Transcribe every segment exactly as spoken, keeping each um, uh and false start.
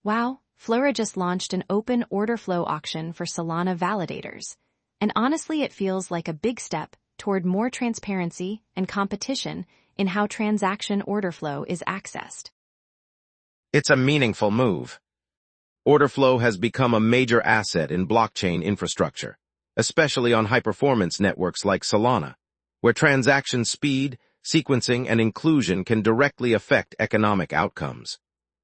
Wow, Flora just launched an open order flow auction for Solana validators. And honestly, it feels like a big step toward more transparency and competition in how transaction order flow is accessed. It's a meaningful move. Order flow has become a major asset in blockchain infrastructure, especially on high-performance networks like Solana, where transaction speed, sequencing, and inclusion can directly affect economic outcomes.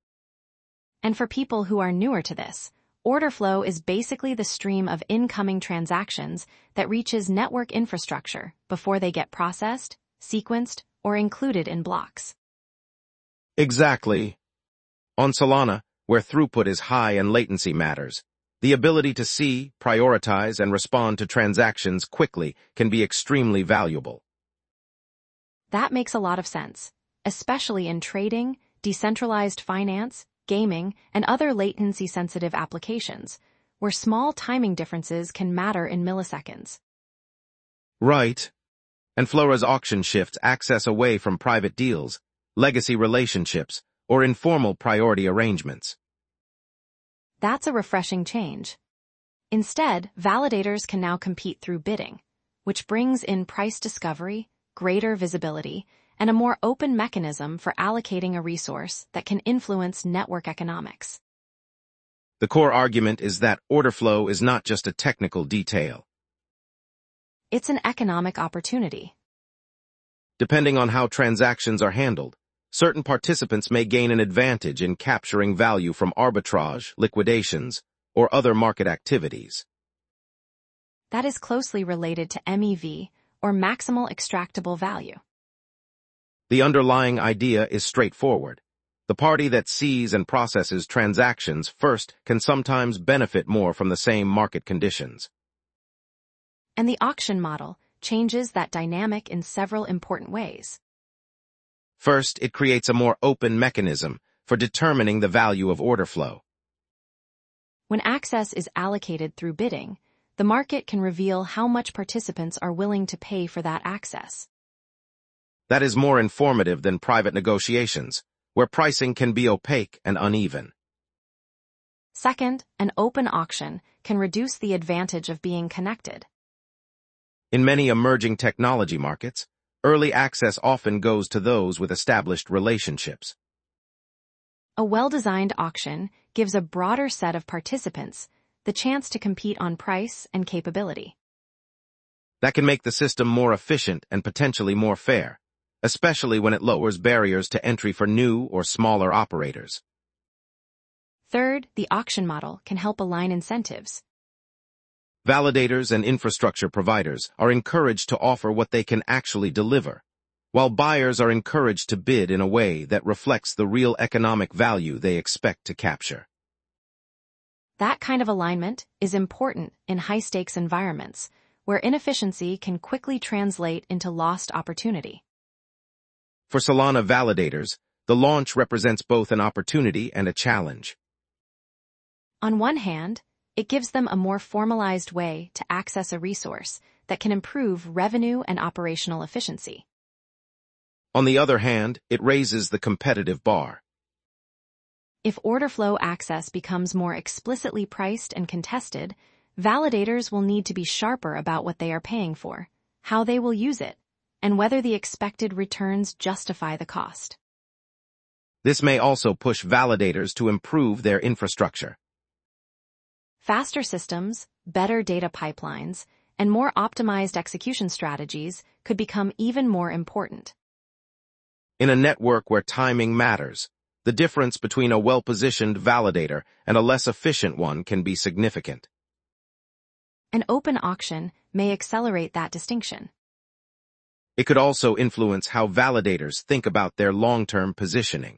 And for people who are newer to this, order flow is basically the stream of incoming transactions that reaches network infrastructure before they get processed, sequenced, or included in blocks. Exactly. On Solana, where throughput is high and latency matters, the ability to see, prioritize, and respond to transactions quickly can be extremely valuable. That makes a lot of sense, especially in trading, decentralized finance, gaming, and other latency-sensitive applications, where small timing differences can matter in milliseconds. Right. And Flora's auction shifts access away from private deals, legacy relationships, or informal priority arrangements. That's a refreshing change. Instead, validators can now compete through bidding, which brings in price discovery, greater visibility, and a more open mechanism for allocating a resource that can influence network economics. The core argument is that order flow is not just a technical detail. It's an economic opportunity. Depending on how transactions are handled, certain participants may gain an advantage in capturing value from arbitrage, liquidations, or other market activities. That is closely related to M E V, or maximal extractable value. The underlying idea is straightforward. The party that sees and processes transactions first can sometimes benefit more from the same market conditions. And the auction model changes that dynamic in several important ways. First, it creates a more open mechanism for determining the value of order flow. When access is allocated through bidding, the market can reveal how much participants are willing to pay for that access. That is more informative than private negotiations, where pricing can be opaque and uneven. Second, an open auction can reduce the advantage of being connected. In many emerging technology markets, early access often goes to those with established relationships. A well-designed auction gives a broader set of participants the chance to compete on price and capability. That can make the system more efficient and potentially more fair, especially when it lowers barriers to entry for new or smaller operators. Third, the auction model can help align incentives. Validators and infrastructure providers are encouraged to offer what they can actually deliver, while buyers are encouraged to bid in a way that reflects the real economic value they expect to capture. That kind of alignment is important in high-stakes environments, where inefficiency can quickly translate into lost opportunity. For Solana validators, the launch represents both an opportunity and a challenge. On one hand, it gives them a more formalized way to access a resource that can improve revenue and operational efficiency. On the other hand, it raises the competitive bar. If order flow access becomes more explicitly priced and contested, validators will need to be sharper about what they are paying for, how they will use it, and whether the expected returns justify the cost. This may also push validators to improve their infrastructure. Faster systems, better data pipelines, and more optimized execution strategies could become even more important. In a network where timing matters, the difference between a well-positioned validator and a less efficient one can be significant. An open auction may accelerate that distinction. It could also influence how validators think about their long-term positioning.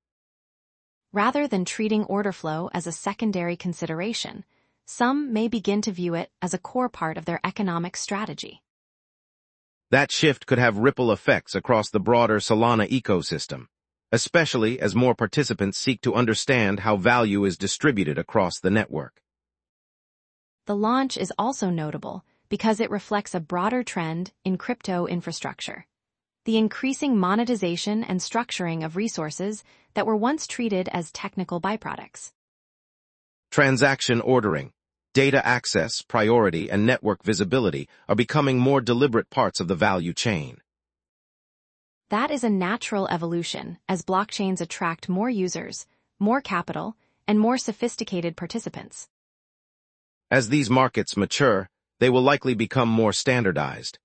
Rather than treating order flow as a secondary consideration, some may begin to view it as a core part of their economic strategy. That shift could have ripple effects across the broader Solana ecosystem, especially as more participants seek to understand how value is distributed across the network. The launch is also notable because it reflects a broader trend in crypto infrastructure. The increasing monetization and structuring of resources that were once treated as technical byproducts. Transaction ordering, data access, priority, and network visibility are becoming more deliberate parts of the value chain. That is a natural evolution as blockchains attract more users, more capital, and more sophisticated participants. As these markets mature, they will likely become more standardized.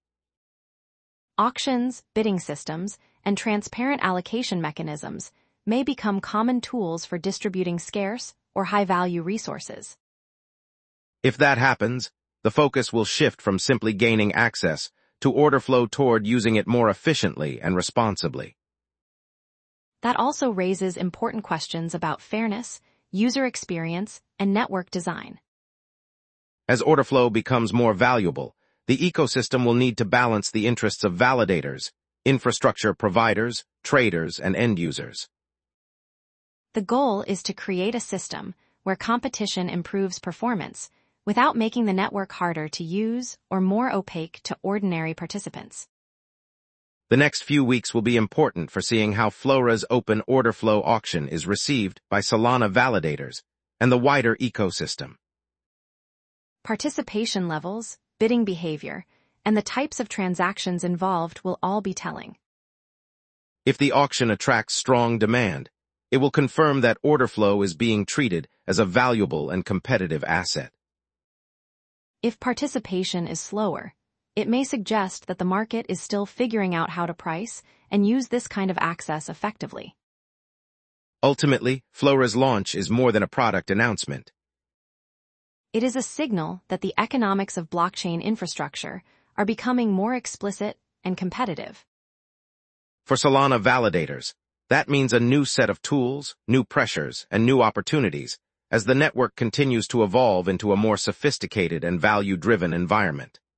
Auctions, bidding systems, and transparent allocation mechanisms may become common tools for distributing scarce or high-value resources. If that happens, the focus will shift from simply gaining access to order flow toward using it more efficiently and responsibly. That also raises important questions about fairness, user experience, and network design. As order flow becomes more valuable, the ecosystem will need to balance the interests of validators, infrastructure providers, traders, and end users. The goal is to create a system where competition improves performance without making the network harder to use or more opaque to ordinary participants. The next few weeks will be important for seeing how Flora's open order flow auction is received by Solana validators and the wider ecosystem. Participation levels, bidding behavior, and the types of transactions involved will all be telling. If the auction attracts strong demand, it will confirm that order flow is being treated as a valuable and competitive asset. If participation is slower, it may suggest that the market is still figuring out how to price and use this kind of access effectively. Ultimately, Flora's launch is more than a product announcement. It is a signal that the economics of blockchain infrastructure are becoming more explicit and competitive. For Solana validators, that means a new set of tools, new pressures, and new opportunities as the network continues to evolve into a more sophisticated and value-driven environment.